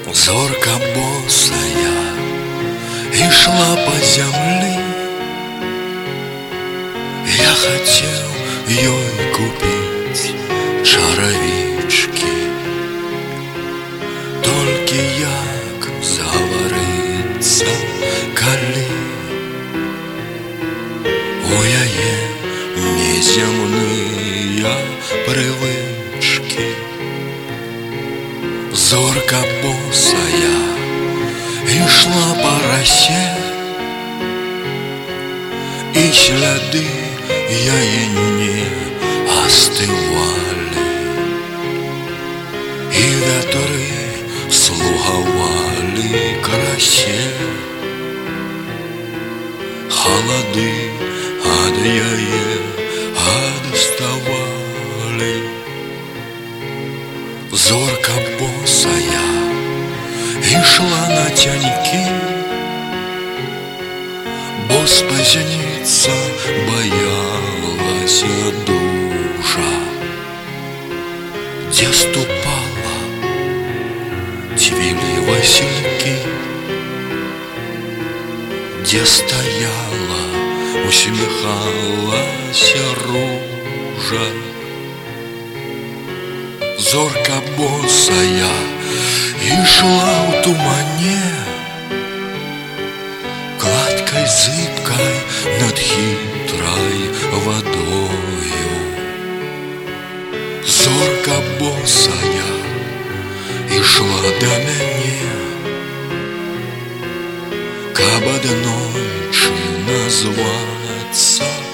Зорка босая ішла по землі, я хотел ёй купить чаровички, толькі як загаварыцца, калі у яе неземныя прывычкі. Зорка босая ішла по росе, і сляды яе не астывалі, і вятры слугавалі красе. Халады ад яе адставалі. Зорка босая ішла нацянькі, бо спазніцца баялася дужа. Дзе ступала, цвілі васількі, дзе стаяла, усміхалася ружа. Зорка босая ішла ў тумане, гладкой зыбкой над хитрой водою. Зорка босая ішла до мяне, каб аднойчы назвацца